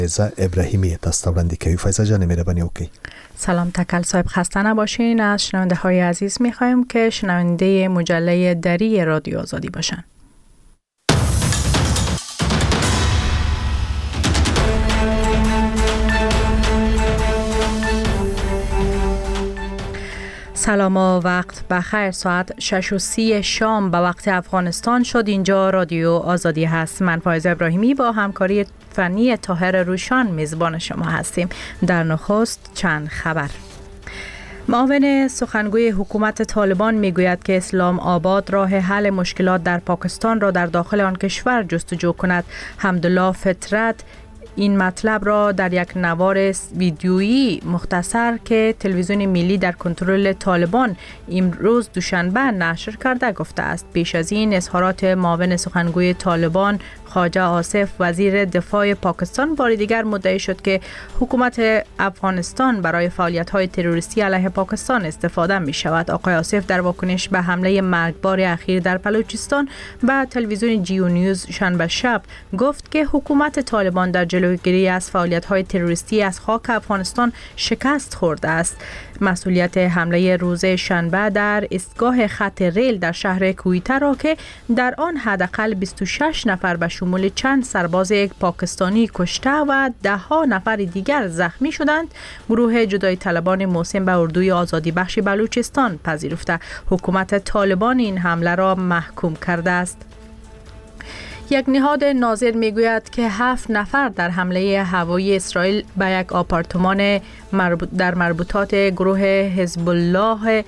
فایزه ابراهیمی دستاورنده کوي. فایزه جان مهربانی اوکی. سلام تکل صاحب، خسته نباشین. از شنونده های عزیز میخوایم که شنونده مجله دری رادیو آزادی باشن. سلام و وقت بخیر. ساعت 6:30 شام به وقت افغانستان شد. اینجا رادیو آزادی هست. من فایزه ابراهیمی با همکاری فنی طاهر روشان میزبان شما هستیم. در نخست چند خبر. معاون سخنگوی حکومت طالبان میگوید که اسلام آباد راه حل مشکلات در پاکستان را در داخل آن کشور جستجو کند. حمدالله فطرت این مطلب را در یک نوار ویدیویی مختصر که تلویزیون ملی در کنترل طالبان امروز دوشنبه نشر کرده گفته است. پیش از این اظهارات معاون سخنگوی طالبان خواجه آصف وزیر دفاع پاکستان بار دیگر مدعی شد که حکومت افغانستان برای فعالیت‌های تروریستی علیه پاکستان استفاده می‌شود. آقای آصف در واکنش به حمله مرگبار اخیر در بلوچستان به تلویزیون جیو نیوز شنبه شب گفت که حکومت طالبان در جلوگیری از فعالیت‌های تروریستی از خاک افغانستان شکست خورده است. مسئولیت حمله روز شنبه در ایستگاه خط ریل در شهر کویته را که در آن حداقل 26 نفر به شمول چند سرباز پاکستانی کشته و 10 نفر دیگر زخمی شدند، گروه جدایی طلبان موسم به اردوی آزادی بخش بلوچستان پذیرفته. حکومت طالبان این حمله را محکوم کرده است. یک نهاد ناظر میگوید که 7 نفر در حمله هوایی اسرائیل به یک آپارتمان در مربوطات گروه حزب الله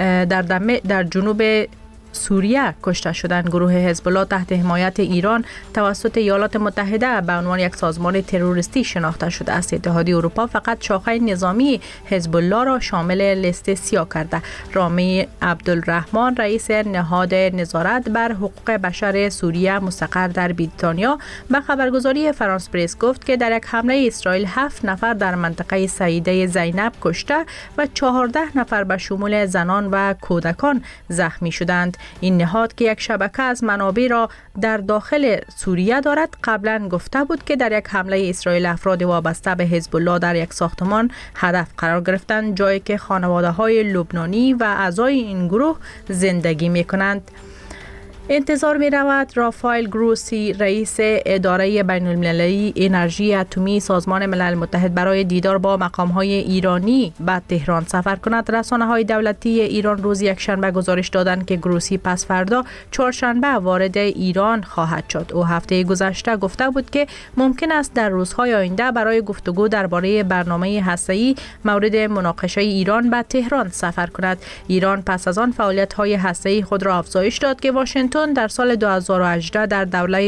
در جنوب سوریه کشته شدند. گروه حزب الله تحت حمایت ایران توسط ایالات متحده به عنوان یک سازمان تروریستی شناخته شده است. اتحادیه اروپا فقط شاخه نظامی حزب الله را شامل لیست سیاه کرده. رامی عبدالرحمن رئیس نهاد نظارت بر حقوق بشر سوریه مستقر در بریتانیا به خبرگزاری فرانس پرس گفت که در یک حمله اسرائیل 7 نفر در منطقه سیده زینب کشته و 14 نفر به شمول زنان و کودکان زخمی شدند. این نهاد که یک شبکه از منابع را در داخل سوریه دارد قبلا گفته بود که در یک حمله اسرائیل افراد وابسته به حزب الله در یک ساختمان هدف قرار گرفتند، جایی که خانواده‌های لبنانی و اعضای این گروه زندگی می‌کنند. انتظار می رود رافائل گروسی رئیس اداره بین المللی انرژی اتمی سازمان ملل متحد برای دیدار با مقام‌های ایرانی به تهران سفر کند. رسانه‌های دولتی ایران روز یکشنبه گزارش دادند که گروسی پس فردا چهارشنبه وارد ایران خواهد شد. او هفته گذشته گفته بود که ممکن است در روزهای آینده برای گفتگو درباره برنامه هسته‌ای مورد مناقشه ایران به تهران سفر کند. ایران پس از آن فعالیت‌های هسته‌ای خود را افزایش داد که واشنگتن در سال 2018 در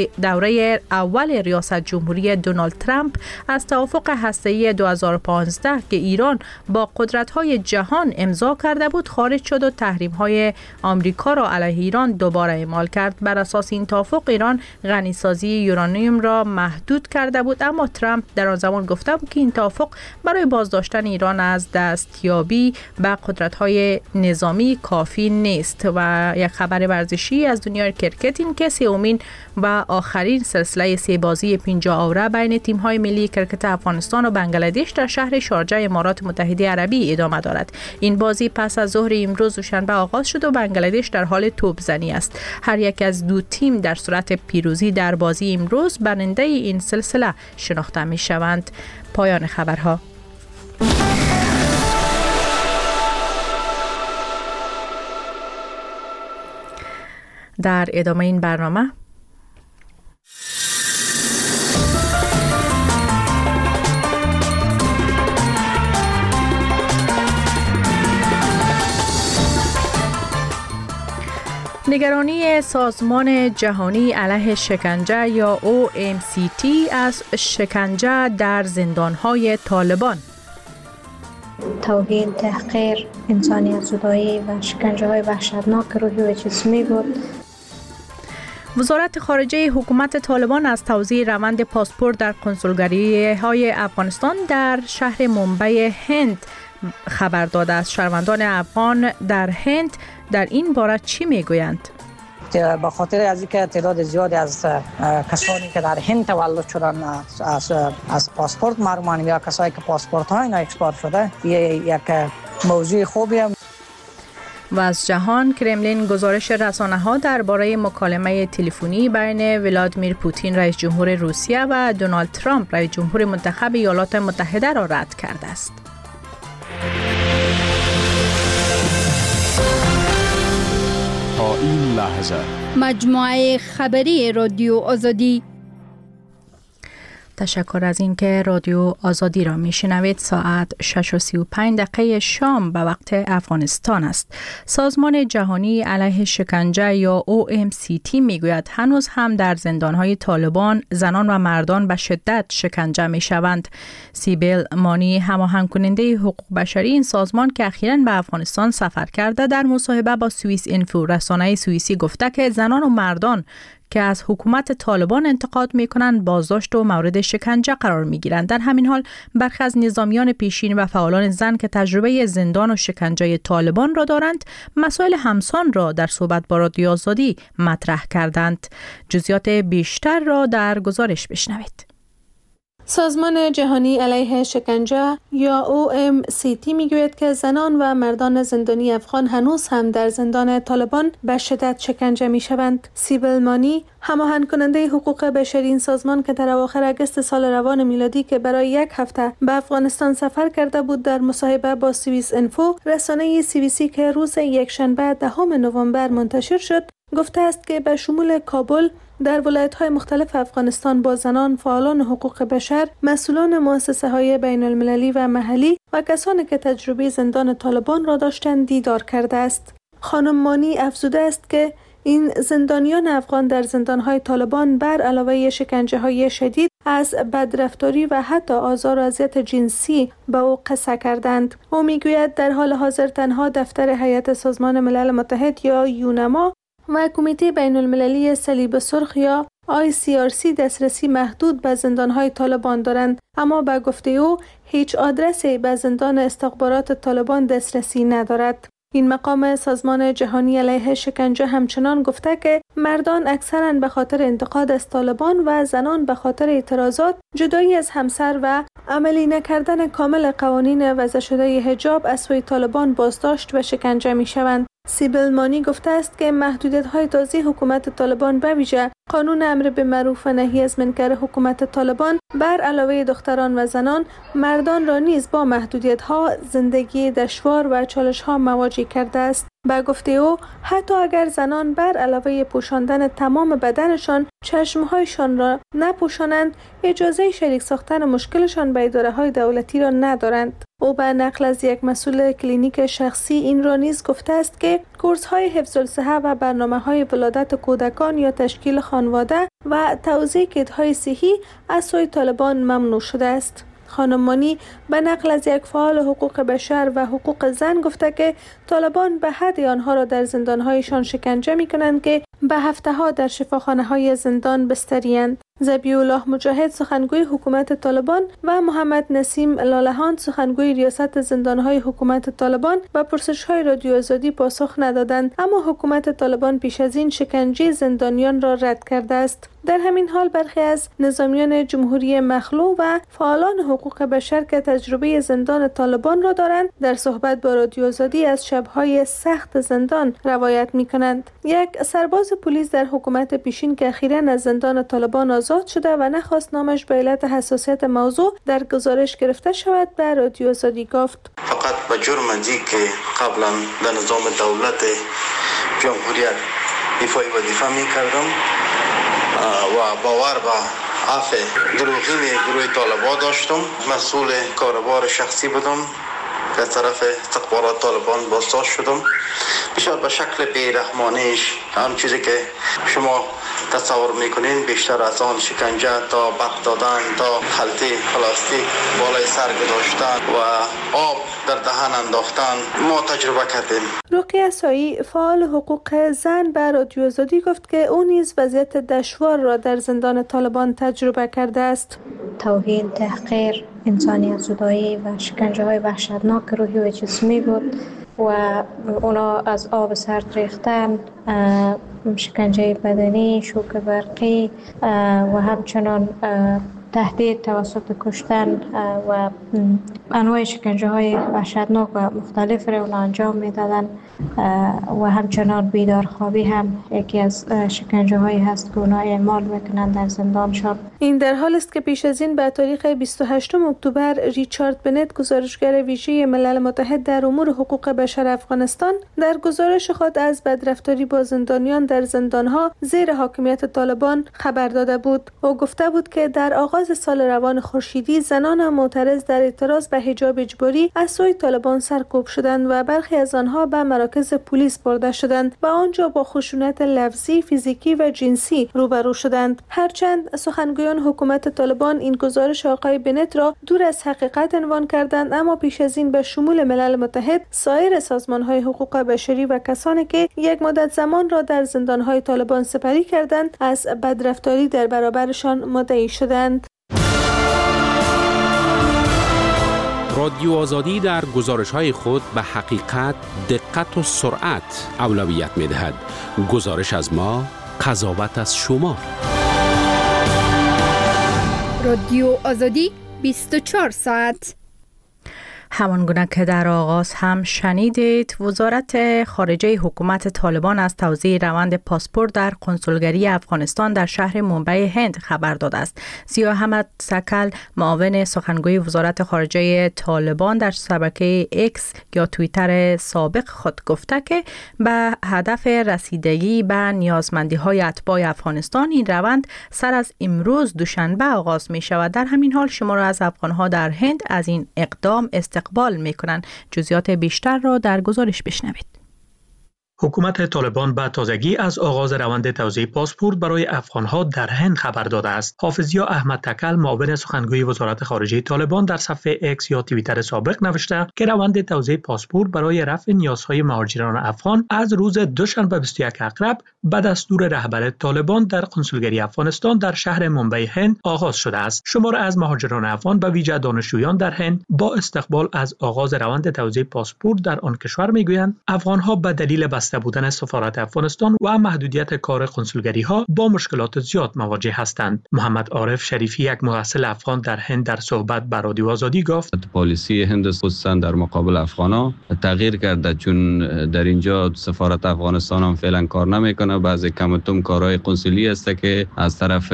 دوره اول ریاست جمهوری دونالد ترامپ از توافق هسته‌ای 2015 که ایران با قدرت‌های جهان امضا کرده بود خارج شد و تحریم‌های آمریکا را علیه ایران دوباره اعمال کرد. بر اساس این توافق ایران غنیسازی یورانیم را محدود کرده بود، اما ترامپ در آن زمان گفته بود که این توافق برای بازداشتن ایران از دستیابی به قدرت‌های نظامی کافی نیست. و یک خبر ورزشی از دنیای کرکت این که سومین و آخرین سلسله 3 بازی 50 اوره بین تیم‌های ملی کرکت افغانستان و بنگلادش در شهر شارجه امارات متحده عربی ادامه دارد. این بازی پس از ظهر امروز دوشنبه آغاز شد و بنگلادش در حال توپ زنی است. هر یک از دو تیم در صورت پیروزی در بازی امروز برنده این سلسله شناخته می‌شوند. پایان خبرها. در ادامه این برنامه نگرانی سازمان جهانی علیه شکنجه یا OMCT از شکنجه در زندان‌های طالبان. توهین، تحقیر، انسانیت زدایی و شکنجه‌های وحشتناک روحی و جسمی بود. وزارت خارجه حکومت طالبان از توزیع روند پاسپورت در کنسولگری‌های افغانستان در شهر مومبای هند خبر داده است. شهروندان افغان در هند در این باره چی میگویند؟ به خاطر از اینکه تعداد زیادی از کسانی که در هند تولد شدن از پاسپورت محرومند یا کسایی که پاسپورت ها اینا اکسپارت شده، یک موضوع خوبی است. و از جهان، کرملین گزارش رسانه‌ها درباره مکالمه تلفنی بین ولادیمیر پوتین رئیس جمهور روسیه و دونالد ترامپ رئیس جمهور منتخب ایالات متحده را رد کرده است. تا این لحظه مجموعه خبری رادیو آزادی. تشکر از اینکه رادیو آزادی را میشنوید. ساعت 6:35 شام به وقت افغانستان است. سازمان جهانی علیه شکنجه یا OMCT میگوید هنوز هم در زندانهای طالبان زنان و مردان به شدت شکنجه میشوند. سیبل مانی، هماهنگ کننده حقوق بشری این سازمان که اخیراً به افغانستان سفر کرده، در مصاحبه با سوئیس اینفو رسانه سوئیسی گفته که زنان و مردان که از حکومت طالبان انتقاد می‌کنند بازداشت و مورد شکنجه قرار می‌گیرند. در همین حال برخی از نظامیان پیشین و فعالان زن که تجربه زندان و شکنجه طالبان را دارند، مسائل همسان را در صحبت با رادیو آزادی مطرح کردند. جزئیات بیشتر را در گزارش بشنوید. سازمان جهانی علیه شکنجه یا OMCT میگوید که زنان و مردان زندانی افغان هنوز هم در زندان طالبان به شدت شکنجه میشوند. سیبل مانی، هماهنگ کننده حقوق بشری این سازمان که در اواخر اگست سال روان میلادی که برای یک هفته به افغانستان سفر کرده بود، در مصاحبه با سوئیس اینفو رسانه CBC که روز یکشنبه 10 نوامبر منتشر شد، گفته است که به شمول کابل در ولایت‌های مختلف افغانستان با زنان، فعالان حقوق بشر، مسئولان مؤسسه‌های بین‌المللی و محلی و کسانی که تجربه زندان طالبان را داشتند دیدار کرده است. خانم مانی افزوده است که این زندانیان افغان در زندان‌های طالبان بر علاوه شکنجه‌های شدید از بدرفتاری و حتی آزار و اذیت جنسی به او قصه کردند. او میگوید در حال حاضر تنها دفتر هیئت سازمان ملل متحد یا یونما و کمیته بین المللی صلیب سرخ یا ICRC دسترسی محدود به زندانهای طالبان دارند، اما به گفته او هیچ آدرسی به زندان استخبارات طالبان دسترسی ندارد. این مقام سازمان جهانی علیه شکنجه همچنان گفته که مردان اکثراً به خاطر انتقاد از طالبان و زنان به خاطر اعتراضات، جدایی از همسر و عملی نکردن کامل قوانین وضع شده حجاب از سوی طالبان بازداشت و شکنجه می شوند. سیبل مانی گفته است که محدودیت‌های تازه حکومت طالبان به ویژه قانون امر به معروف و نهی از منکر حکومت طالبان بر علاوه دختران و زنان، مردان را نیز با محدودیت‌ها، زندگی دشوار و چالش‌ها مواجه کرده است. به گفته او حتی اگر زنان بر علاوه پوشاندن تمام بدنشان چشمهایشان را نپوشانند، اجازه شریک ساختن مشکلشان به اداره‌های دولتی را ندارند. او به نقل از یک مسئول کلینیک شخصی این را نیز گفته است که کورس‌های حفظ الصحه و برنامه‌های ولادت کودکان یا تشکیل خانواده و توزیع کیت‌های صحی از سوی طالبان ممنوع شده است. خانم مانی به نقل از یک فعال حقوق بشر و حقوق زن گفته که طالبان به حد آنها را در زندان‌هایشان شکنجه می‌کنند که به هفته‌ها در شفاخانه‌های زندان بستری‌اند. ذبیح الله مجاهد، سخنگوی حکومت طالبان، و محمد نسیم لالهان، سخنگوی ریاست زندان‌های حکومت طالبان، به پرسش‌های رادیو آزادی پاسخ ندادند، اما حکومت طالبان پیش از این شکنجه زندانیان را رد کرده است. در همین حال برخی از نظامیان جمهوری مخلوع و فعالان حقوق بشر که تجربه زندان طالبان را دارند، در صحبت با رادیو آزادی از شب‌های سخت زندان روایت می‌کنند. یک سرباز پلیس در حکومت پیشین که اخیراً از زندان طالبان آزاد شده و نخواست نامش به علت حساسیت موضوع در گزارش گرفته شود، به رادیو آزادی گفت: فقط به جرم ازی که قبلا در نظام دولت جمهوریت ایفای وظیفه می‌کردم و باور به عفو دروغین گروه طالبان داشتم، مسئول کاروبار شخصی بودم، در طرف استخبارات طالبان بازداشت شدم. بسیار به شکل بیرحمانیش، هم چیزی که شما تصور میکنین، بیشتر از آن شکنجه تا برق دادن، تا خلطه پلاستیک بالای سر گذاشتن و آب در دهن انداختن ما تجربه کردیم. رقیه سایی، فعال حقوق زن، به رادیو آزادی گفت که او نیز وضعیت دشوار را در زندان طالبان تجربه کرده است. توهین، تحقیر، انسانیت زدایی و شکنجه های وحشتناک روحی و جسمی بود. و اونا از آب سرد ریختن، شکنجه بدنی، شوک برقی و همچنان تهدید توسط کشتن و انواع شکنجه های وحشتناک و مختلف را انجام میدادن و همچنان بیدارخوابی هم یکی از شکنجه هایی هست که اونا اعمال میکنن در زندانشان. این در حال است که پیش از این به تاریخ 28 اکتبر ریچارد بنت، گزارشگر ویژه ملل متحد در امور حقوق بشر افغانستان، در گزارش خود از بدرفتاری با زندانیان در زندانها زیر حاکمیت طالبان خبر داده بود. او گفته بود که در آغاز سال روان خورشیدی زنان معترض در اعتراض به حجاب اجباری از سوی طالبان سرکوب شدند و برخی از آنها به مراکز پلیس برده شدند و آنجا با خشونت لفظی، فیزیکی و جنسی روبرو شدند. هرچند سخنگویان حکومت طالبان این گزارش آقای بنت را دور از حقیقت عنوان کردند، اما پیش از این به شمول ملل متحد، سایر سازمان‌های حقوق بشری و کسانی که یک مدت زمان را در زندان‌های طالبان سپری کردند از بدرفتاری در برابرشان مدعی شدند. رادیو آزادی در گزارش‌های خود به حقیقت، دقت و سرعت اولویت می‌دهد. گزارش از ما، قضاوت از شما. رادیو آزادی 24 ساعت. همانگونه که در آغاز هم شنیدید، وزارت خارجه حکومت طالبان از توزیع روند پاسپورت در کنسولگری افغانستان در شهر منبع هند خبر داده است. ضیاء احمد سکل، معاون سخنگوی وزارت خارجه طالبان، در شبکه ایکس یا توییتر سابق خود گفته که به هدف رسیدگی به نیازمندی‌های اتباع افغانستان این روند سر از امروز دوشنبه آغاز می شود. در همین حال شمار از افغان‌ها در هند از این اقدام استقبال میکنند. جزئیات بیشتر را در گزارش بشنوید. حکومت طالبان به تازگی از آغاز روند توزیع پاسپورت برای افغان‌ها در هند خبر داده است. حافظ ضیاء احمد تکل، معاون سخنگوی وزارت خارجه طالبان، در صفحه ایکس یا توییتر سابق نوشته که روند توزیع پاسپورت برای رفع نیازهای مهاجران افغان از روز دوشنبه 21 اکتبر به دستور رهبر طالبان در کنسولگری افغانستان در شهر منبع هند آغاز شده است. شمار از مهاجران افغان به ویژه دانشجویان در هند با استقبال از آغاز روند توزیع پاسپورت در آن کشور میگویند افغان‌ها به دلیل بودن سفارت افغانستان و محدودیت کار کنسولگری ها با مشکلات زیاد مواجه هستند. محمد عارف شریفی، یک محصل افغان در هند، در صحبت با رادیو آزادی گفت پالیسی هند خصوصا در مقابل افغانا تغییر کرده، چون در اینجا سفارت افغانستان هم فعلا کار نمیکنه. بعضی کم و کم کارهای قنصلی است که از طرف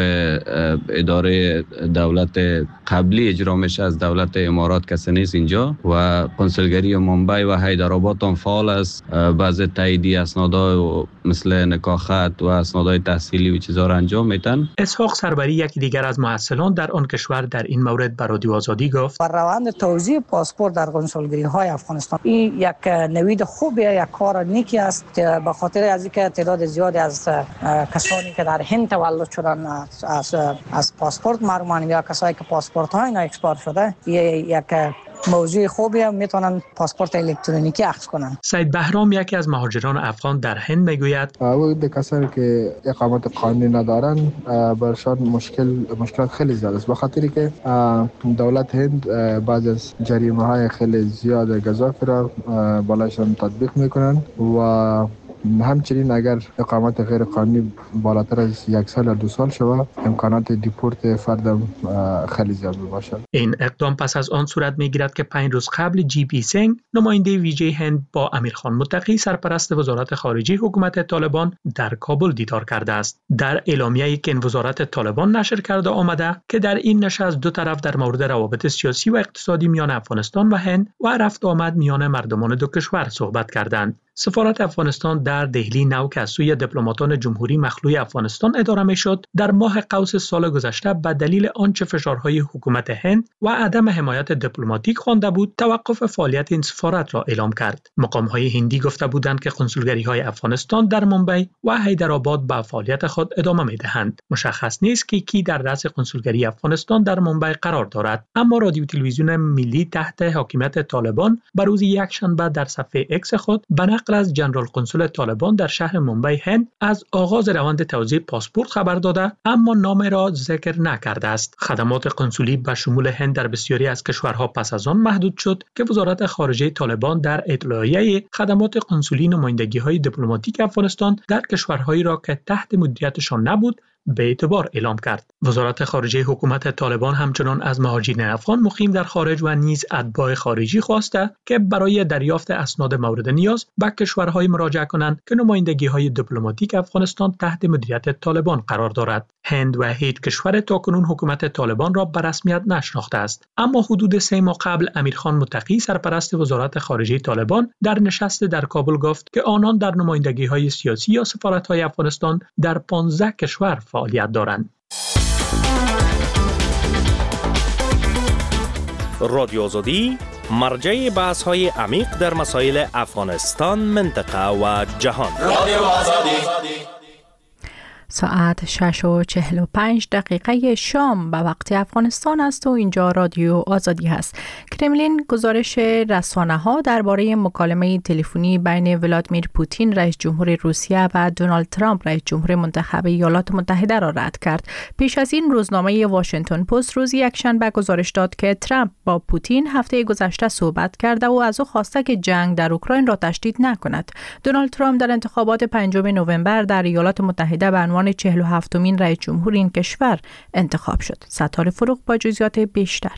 اداره دولت قبلی اجرا میشه، از دولت امارات کسی نیست اینجا و کنسولگری منبع و حیدرآباد هم فعال است. بعضی تاییدی اسنادها مثل نکاحت و اسنادهای تحصیلی و چیزا را انجام میدن. اسحاق سروری، یکی دیگر از محصلان در آن کشور، در این مورد به رادیو آزادی گفت روند توزیع پاسپورت در کنسولگری های افغانستان این یک نوید خوبیه، یک کار نیکی است که به خاطر از اینکه تعداد زیادی از کسانی که در هند تولد شدن از پاسپورت محرومند یا کسایی که پاسپورت های اینا اکسپارت شده، یک موضوع خوبی هم میتونن پاسپورت الکترونیکی اخذ کنن. سید بهرام، یکی از مهاجران افغان در هند، میگوید او کسانی که اقامت قانونی ندارن برشان مشکلات خیلی زیاد است، به خاطری که دولت هند بعض از جریمه های خیلی زیاد گزافی را بالاشان تطبیق میکنن و همچنین اگر اقامت غیر قانونی بالاتر از 1 سال یا 2 سال شود، امکانات دیپورت فرد خیلی زیاد باشد. این اقدام پس از آن صورت میگیرد که 5 روز قبل جی پی سنگ، نماینده ویژه هند، با امیرخان متقی، سرپرست وزارت خارجه حکومت طالبان، در کابل دیدار کرده است. در اعلامیه‌ای که این وزارت طالبان نشر کرده آمده که در این نشست دو طرف در مورد روابط سیاسی و اقتصادی میان افغانستان و هند و رفت آمد میان مردمان دو کشور صحبت کردند. سفارت افغانستان در دهلی نو که از سوی دیپلماتان جمهوری مخلوع افغانستان اداره میشد، در ماه قوس سال گذشته به دلیل آنچه فشارهای حکومت هند و عدم حمایت دیپلماتیک خوانده بود، توقف فعالیت این سفارت را اعلام کرد. مقام‌های هندی گفته بودند که کنسولگری‌های افغانستان در منبع و حیدرآباد به فعالیت خود ادامه می‌دهند. مشخص نیست که کی در رأس کنسولگری افغانستان در منبع قرار دارد، اما رادیو تلویزیون ملی تحت حاکمیت طالبان بر روز یکشنبه در صفحه ایکس خود به نقل نقل از جنرال قنسول طالبان در شهر مومبای هند از آغاز روند توزیع پاسپورت خبر داده، اما نام را ذکر نکرده است. خدمات قنسولی به شمول هند در بسیاری از کشورها پس از آن محدود شد که وزارت خارجه طالبان در اطلاعیه خدمات قنسولی نمایندگی‌های دیپلماتیک افغانستان در کشورهایی را که تحت مدیریتشان نبود به اعتبار اعلام کرد. وزارت خارجه حکومت طالبان همچنان از مهاجرین افغان مقیم در خارج و نیز اتباع خارجی خواسته که برای دریافت اسناد مورد نیاز به کشورهای مراجعه کنند که نمایندگی‌های دیپلماتیک افغانستان تحت مدیریت طالبان قرار دارد. هند و هیچ کشور تاکنون حکومت طالبان را به رسمیت نشناخته است، اما حدود 3 ماه قبل امیرخان متقی سرپرست وزارت خارجه طالبان در نشست در کابل گفت که آنان در نمایندگی‌های سیاسی یا سفارت‌های افغانستان در 15 کشور فعالیت دارند. رادیو آزادی مرجع بحث‌های عمیق در مسائل افغانستان، منطقه و جهان. رادیو آزادی. ساعت 6:45 شام به وقت افغانستان است و اینجا رادیو آزادی هست. کرملین گزارش رسانه‌ها درباره مکالمه تلفنی بین ولادیمیر پوتین رئیس جمهور روسیه و دونالد ترامپ رئیس جمهور منتخب ایالات متحده را رد کرد. پیش از این روزنامه واشنگتن پست روز یکشنبه گزارش داد که ترامپ با پوتین هفته گذشته صحبت کرده و از او خواسته که جنگ در اوکراین را تشدید نکند. دونالد ترامپ در انتخابات 5 نوامبر در ایالات متحده به عنوان 47مین رئیس جمهور این کشور انتخاب شد. ستاره فروغ با جزئیات بیشتر.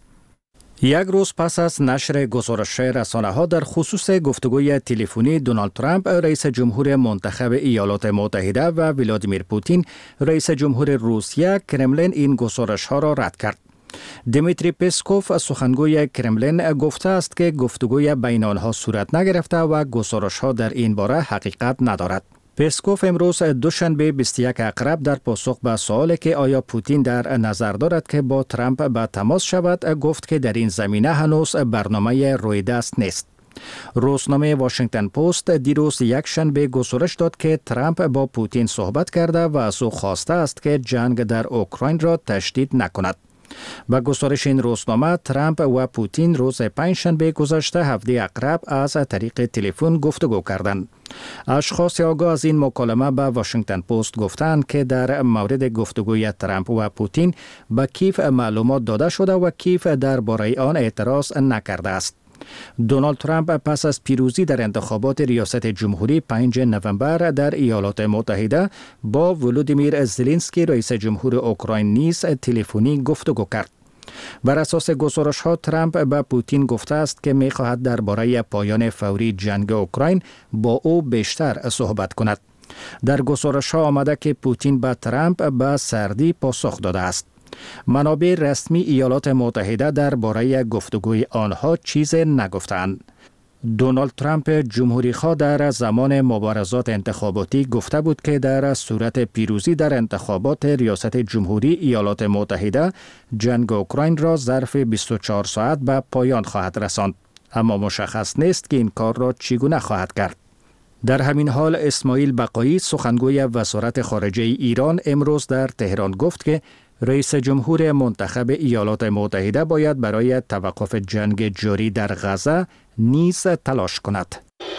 یک روز پس از نشر گزارش رسانه‌ها در خصوص گفتگوی تلفنی دونالد ترامپ رئیس جمهور منتخب ایالات متحده و ولادیمیر پوتین رئیس جمهور روسیه، کرملین این گزارش‌ها را رد کرد. دیمیتری پسکوف سخنگوی کرملین گفته است که گفتگوی بین آنها صورت نگرفته و گزارش‌ها در این باره حقیقت ندارد. پسکوف امروز دوشنبه 21 اکرب در پاسخ به سوالی که آیا پوتین در نظر دارد که با ترامپ به تماس شود گفت که در این زمینه هنوز برنامه روی دست نیست. روزنامه واشنگتن پست دیروز یکشنبه گزارش داد که ترامپ با پوتین صحبت کرده و از او خواسته است که جنگ در اوکراین را تشدید نکند. با گزارش این روزنامه، ترامپ و پوتین روز پنجشنبه گذشته هفته اکرب از طریق تلفن گفتگو کردند. اشخاص آگاه از این مکالمه به واشنگتن پست گفتند که در مورد گفتگوی ترامپ و پوتین به کیف معلومات داده شده و کیف درباره آن اعتراض نکرده است. دونالد ترامپ پس از پیروزی در انتخابات ریاست جمهوری 5 نوامبر در ایالات متحده با ولودیمیر زلنسکی رئیس جمهور اوکراین نیز تلفنی گفتگو کرد. بر اساس گزارش‌ها ترامپ به پوتین گفته است که می‌خواهد درباره پایان فوری جنگ اوکراین با او بیشتر صحبت کند. در گزارش‌ها آمده که پوتین به ترامپ به سردی پاسخ داده است. منابع رسمی ایالات متحده درباره گفتگوی آنها چیز نگفتند. دونالد ترامپ جمهوری‌خواه در زمان مبارزات انتخاباتی گفته بود که در صورت پیروزی در انتخابات ریاست جمهوری ایالات متحده جنگ اوکراین را ظرف 24 ساعت به پایان خواهد رساند، اما مشخص نیست که این کار را چگونه خواهد کرد. در همین حال اسماعیل بقایی سخنگوی وزارت خارجه ایران امروز در تهران گفت که رئیس جمهور منتخب ایالات متحده باید برای توقف جنگ جاری در غزه نیز تلاش کند.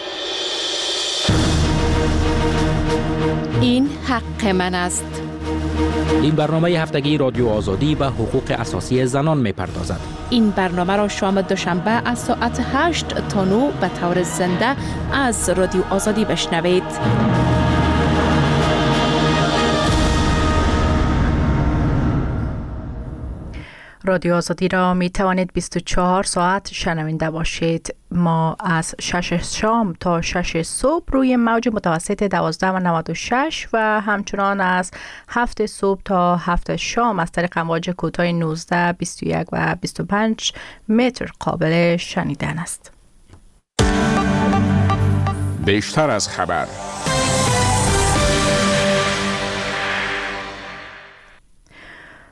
این حق من است. این برنامه هفتگی رادیو آزادی به حقوق اساسی زنان می‌پردازد. این برنامه را شام دوشنبه از ساعت 8 تا 9 به طور زنده از رادیو آزادی بشنوید. رادیو آزادی را می توانید 24 ساعت شنونده باشید. ما از 6 شام تا 6 صبح روی موج متوسط 12.96 و همچنان از 7 صبح تا 7 شام از طریق امواج کوتاه 19, 21 و 25 متر قابل شنیدن است. بیشتر از خبر.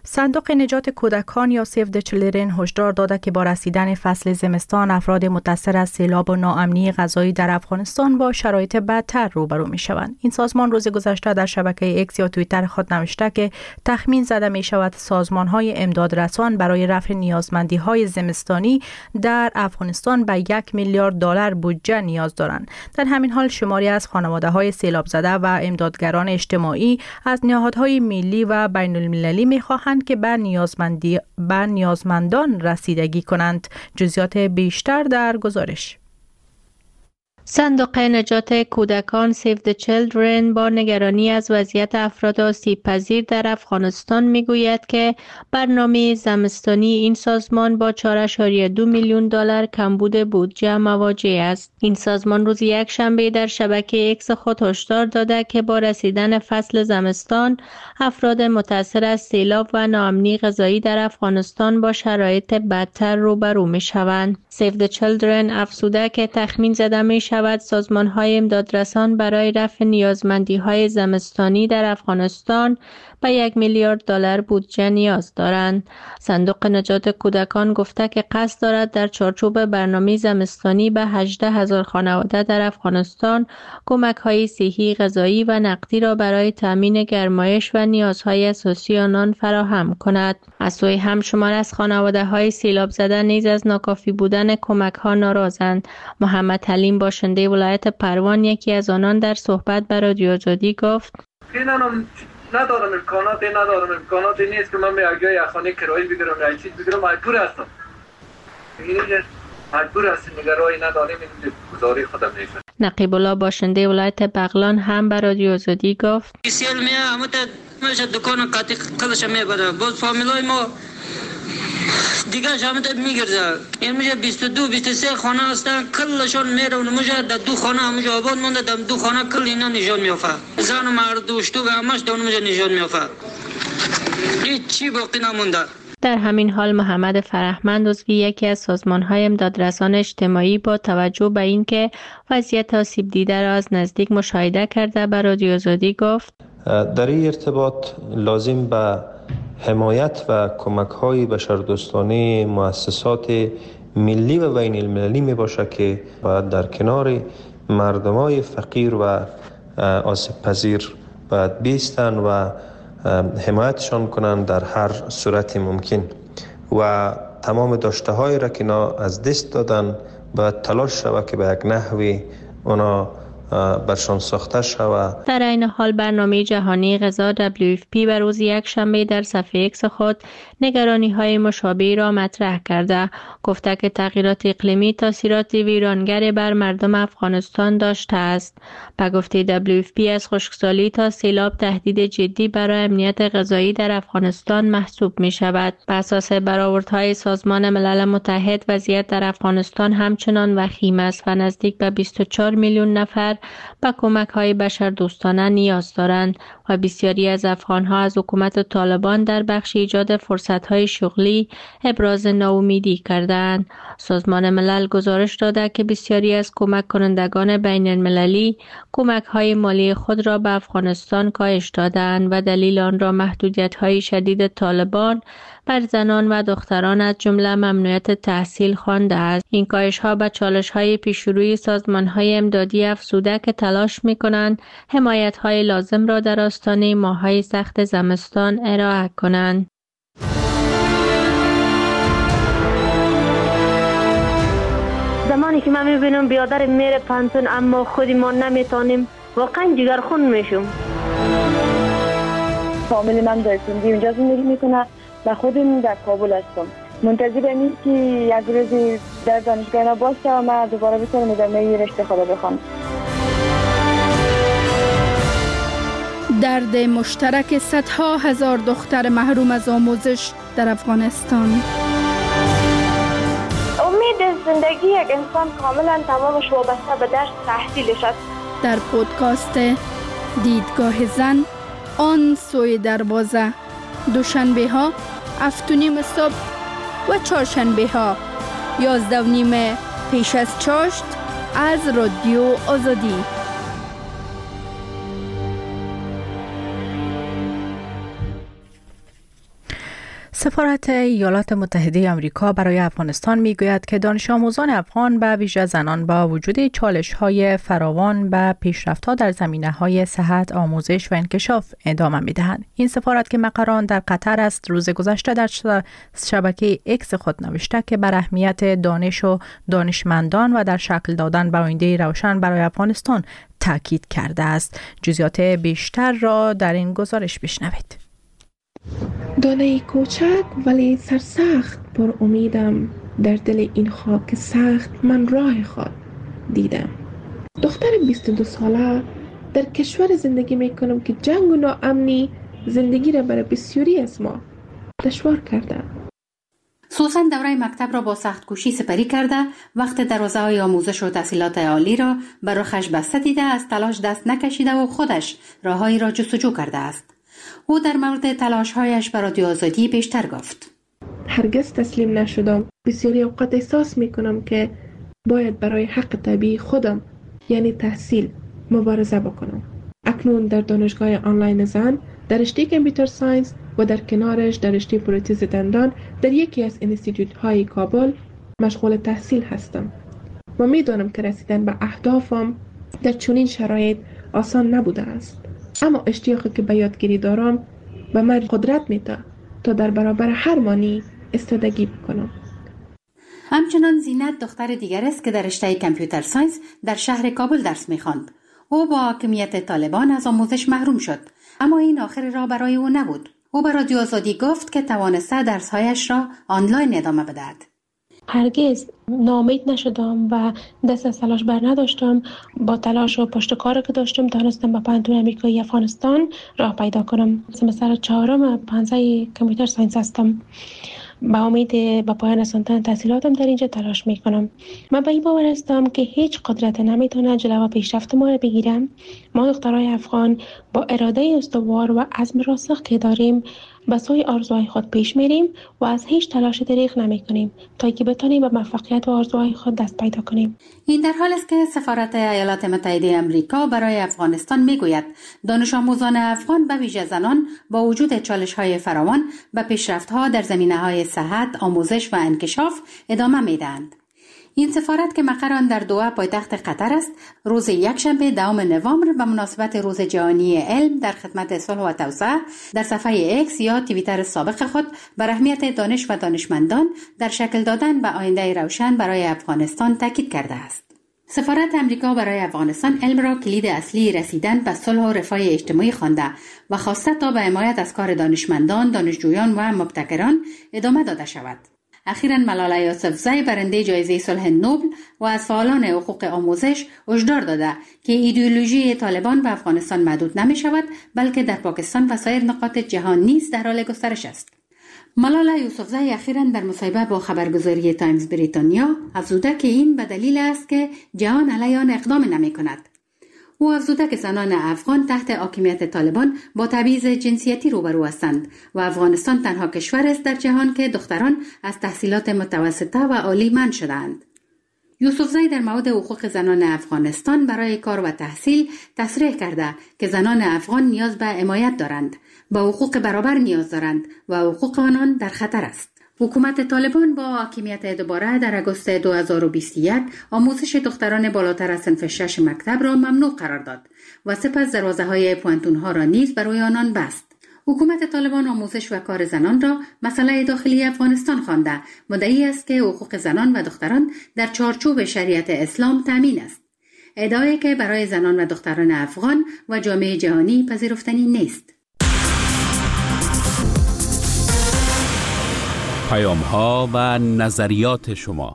صندوق نجات کودکان یا سیو د چیلدرن هشدار داده که با رسیدن فصل زمستان افراد متاثر از سیلاب و ناامنی غذایی در افغانستان با شرایط بدتر روبرو می شوند. این سازمان روز گذشته در شبکه ایکس یا توییتر خود نوشته که تخمین زده می شود سازمان های امدادرسان برای رفع نیازمندی های زمستانی در افغانستان به $1 میلیارد بودجه نیاز دارند. در همین حال شماری از خانواده های سیلاب زده و امدادگران اجتماعی از نهادهای ملی و بین المللی می خواهند که به نیازمندان رسیدگی کنند. جزئیات بیشتر در گزارش. صندوق نجات کودکان سیو د چیلدرن با نگرانی از وضعیت افراد آسیب پذیر در افغانستان میگوید که برنامه زمستانی این سازمان با $4.2 میلیون کمبود بودجه مواجه است. این سازمان روز یکشنبه در شبکه اکس خود هشدار داده که با رسیدن فصل زمستان افراد متاثر از سیلاب و ناامنی غذایی در افغانستان با شرایط بدتر روبرو میشوند. سیو د چیلدرن افزوده که تخمین زده می شود سازمان‌های امدادرسان برای رفع نیازمندی‌های زمستانی در افغانستان به $1 میلیارد بودجه نیاز دارند. صندوق نجات کودکان گفته که قصد دارد در چارچوب برنامه زمستانی به 18,000 خانواده در افغانستان کمک‌های صحی، غذایی و نقدی را برای تامین گرمایش و نیازهای اساسی آنان فراهم کند. از سوی هم شمار از خانواده‌های سیلاب زده نیز از ناکافی بودن کمک‌ها ناراضند. محمد حلیم باشنده ولایت پروان یکی از آنان در صحبت با رادیو آزادی گفت: ندارم امکاناتی نیست که من به اگه خانه کرایی بگیرم یا چیز بگیرم، مجبور هستم. مجبور هستیم، نگرایی نداریم، این گزاری خودم نیست. نقیب الله باشنده ولایت بغلان هم به رادیو آزادی گفت: بسیار میشه دکان قاطی کلش میبره، باز فامیلای ما دیگه جامعه میگرده. این میشه 22-23 خانه هستن، کلشون میره و میشه در 2 خانه همونجا آباد مونده، در 2 خانه کل اینا نشان میافه. زن و مرد و شتوگ همش در اونجا نشان میافه. هیچ چی باقی نمونده. در همین حال محمد فرهمند عضو یکی از سازمان‌های امدادرسان اجتماعی با توجه به اینکه وضعیت آسیب دیده را از نزدیک مشاهده کرده به رادیو آزادی گفت: در این ارتباط لازم به حمایت و کمک‌های بشردوستانه مؤسسات ملی و بین المللی می باشد که باید در کنار مردمای فقیر و آسیب پذیر باید بیستن و حمایتشان کنند در هر صورت ممکن و تمام داشته‌های را که اینا از دست دادن باید تلاش شود که به یک نحوی اونا برشان ساخته شود. در این حال برنامه جهانی غذا WFP به روز یکشنبه در صفحه اکس خود نگرانی‌های مشابهی را مطرح کرده. گفته که تغییرات اقلیمی تاثیرات ویرانگر بر مردم افغانستان داشته است. به گفته WFP از خشکسالی تا سیلاب تهدید جدی برای امنیت غذایی در افغانستان محسوب می شود. بر اساس برآوردهای سازمان ملل متحد وضعیت در افغانستان همچنان وخیم است و نزدیک به 24 میلیون نفر به کمک‌های بشردوستانه نیاز دارند و بسیاری از افغان‌ها از حکومت طالبان در بخش ایجاد فرصت‌های شغلی ابراز ناامیدی کردند. سازمان ملل گزارش داده که بسیاری از کمک کنندگان بین المللی کمک‌های مالی خود را به افغانستان کاهش دادند و دلیل آن را محدودیت‌های شدید طالبان بر زنان و دختران از جمله ممنوعیت تحصیل خوانده است. این کاهش‌ها به چالش‌های پیش‌روی سازمان‌های امدادی افزوده که تلاش می‌کنند حمایت‌های لازم را در آستانه ماه‌های سخت زمستان ارائه کنند. زمانی که من می‌بینم بیادر میره پانتون اما خودی ما نمیتونیم، واقعا جگرخون میشم. فامیل من در سندی اونجا زندگی میکنه و خودم در کابل هستم. منتظرم این که یک روزی در دانشگاه اینا باشه و من دوباره بتونم ادامه رشته خدا بخوام. درد مشترک صدها هزار دختر محروم از آموزش در افغانستان. امید زندگی یک انسان کاملا تمامش وابسته به درس تحصیلش است. در پودکاست دیدگاه زن آن سوی دروازه، دوشنبه ها 7:30 صبح و چهارشنبه ها 11:30 پیش از چاشت از رادیو آزادی. سفارت ایالات متحده آمریکا برای افغانستان میگوید که دانش آموزان افغان به ویژه زنان با وجود چالش‌های فراوان به پیشرفت‌ها در زمینه‌های صحت، آموزش و انکشاف ادامه می‌دهند. این سفارت که مقر آن در قطر است، روز گذشته در شبکه اکس خود نوشته که بر اهمیت دانش و دانشمندان و در شکل دادن به آینده روشن برای افغانستان تاکید کرده است. جزئیات بیشتر را در این گزارش بشنوید. دانه کوچک ولی سرسخت پر امیدم، در دل این خاک سخت من راه خود دیدم. دختر 22 ساله در کشور زندگی میکنم که جنگ و ناامنی زندگی را برای بسیاری از ما دشوار کرده. سوسن دوره مکتب را با سخت کوشی سپری کرده، وقت دروازه های آموزش و تحصیلات عالی را بر رخش بسته دیده، از تلاش دست نکشیده و خودش راههایی را جستجو کرده است. او در مورد تلاش‌هایش برای رادیو آزادی بیشتر گفت. هرگز تسلیم نشدم. بسیاری اوقات احساس میکنم که باید برای حق طبیعی خودم یعنی تحصیل مبارزه بکنم. اکنون در دانشگاه آنلاین زن در رشته کامپیوتر ساینس و در کنارش در رشته پروتز دندان در یکی از انستیتوت‌های کابل مشغول تحصیل هستم و میدانم که رسیدن به اهدافم در چنین شرایط آسان نبوده است. اما اشتیاقی که به یادگیری دارم به من قدرت میده تا در برابر هر مانی استادگی بکنم. همچنان زینت دختر دیگر است که در رشته کامپیوتر ساینس در شهر کابل درس می‌خواند. او با حاکمیت طالبان از آموزش محروم شد، اما این آخر راه برای او نبود. او به رادیو آزادی گفت که توانسته درس‌هایش را آنلاین ادامه بدهد. هرگز ناامید نشدم و دست از تلاش بر نداشتم. با تلاش و پشت کاری که داشتم تونستم به پانتون آمریکایی افغانستان راه پیدا کنم. سمستر 4 پانزه کامپیوتر ساینس هستم. با امید به پایان رساندن تحصیلاتم در اینجا تلاش میکنم. من به این باور هستم که هیچ قدرت نمیتونه جلوی پیشرفت ما را بگیره. ما دخترای افغان با اراده استوار و عزم راسخ که داریم به سوی آرزوهای خود پیش میریم و از هیچ تلاش دریغ نمیکنیم تا اینکه بتونیم به موفقیت و آرزوهای خود دست پیدا کنیم. این در حال است که سفارت ایالات متحده آمریکا برای افغانستان میگوید دانش آموزان افغان به ویژه زنان با وجود چالش‌های فراوان به پیشرفت‌ها در زمینه‌های صحت، آموزش و انکشاف ادامه میدهند. این سفارت که مقر آن در دوحه پایتخت قطر است، روز یکشنبه 10 نوامبر به مناسبت روز جهانی علم در خدمت صلح و توسعه در صفحه اکس یا توییتر سابق خود بر اهمیت دانش و دانشمندان در شکل دادن به آینده روشن برای افغانستان تاکید کرده است. سفارت امریکا برای افغانستان علم را کلید اصلی رسیدن به صلح و رفاه اجتماعی خوانده و خواسته تا به حمایت از کار دانشمندان، دانشجویان و مبتکران ادامه داده شود. اخیراً ملاله یوسفزی برنده جایزه صلح نوبل و از فعالان حقوق آموزش هشدار داده که ایدئولوژی طالبان به افغانستان محدود نمی شود، بلکه در پاکستان و سایر نقاط جهان نیز در حال گسترش است. ملاله یوسفزی اخیراً در مصاحبه با خبرگزاری تایمز بریتانیا افزوده که این به دلیل است که جهان علیه آن اقدام نمی کند. او افزوده که زنان افغان تحت حاکمیت طالبان با تبعیض جنسیتی روبرو هستند و افغانستان تنها کشور است در جهان که دختران از تحصیلات متوسطه و عالی منع شدند. یوسفزی در مورد حقوق زنان افغانستان برای کار و تحصیل تصریح کرده که زنان افغان نیاز به حمایت دارند، به حقوق برابر نیاز دارند و حقوق آنان در خطر است. حکومت طالبان با حاکمیت دوباره در آگوست 2021 آموزش دختران بالاتر از صنف 6 مکتب را ممنوع قرار داد و سپس دروازه‌های پوانتون‌ها را نیز برای آنان بست. حکومت طالبان آموزش و کار زنان را مسئله داخلی افغانستان خوانده، مدعی است که حقوق زنان و دختران در چارچوب شریعت اسلام تامین است. ادعایی که برای زنان و دختران افغان و جامعه جهانی پذیرفتنی نیست. پیام‌ها و نظریات شما.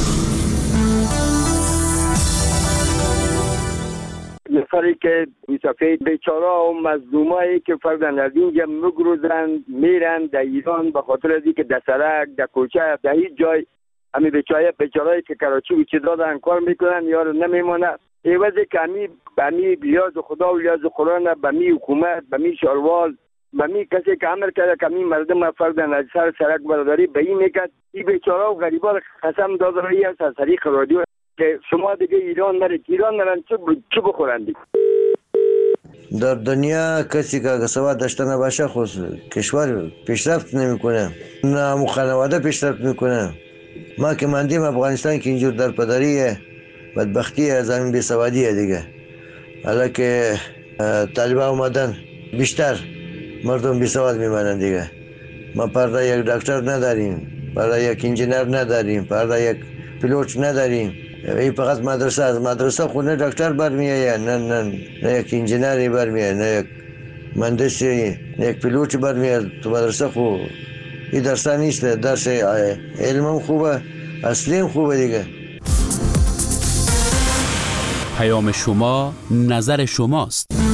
نفری که میسافید بیچاره و مظلومایی که فردن از اینجا مگروزن میرن در ایران به خاطر از اینکه در سرک، در کوچه، در هیچ جای همین بیچارهایی که کراچی و چی دادن کار میکنن یارو نمیمونه. ایوازی که همی بیاز خدا و لیاز قرآن به می حکومت، به می شاروال، به می کسی که عمل کرده که می مردم فردن از سر سرک برداری به این میکرد. این بیچاره و غریبا قسم داده رایی هست از طریق رادیو که شما دیگه ایران نرید. ایران نرن چه بخورن دیگه. در دنیا کسی که سواد داشته نباشه خود کشور پیشرفت نمیکنه، نه خانواده پیشرفت میکنه. ما که ماندیم افغانستان که اینجور در پدریه بدبختی از همین بیسوادیه دیگه. حالا که طالبان اومدن بیشتر مردم بیسواد میمانند دیگه. ما پرده یک دکتر نداریم، پرده یک انجینر نداریم، پرده یک پیلوت نداریم. این فقط مدرسه، از مدرسه خونه دکتر برمیآید، نه یک انجینری برمیآید، نه یک مهندسی، نه یک پیلوت برمیآید. تو مدرسه خو این درس نیست، درس علم خوبه، اصلی خوبه دیگه. پیام شما، نظر شماست.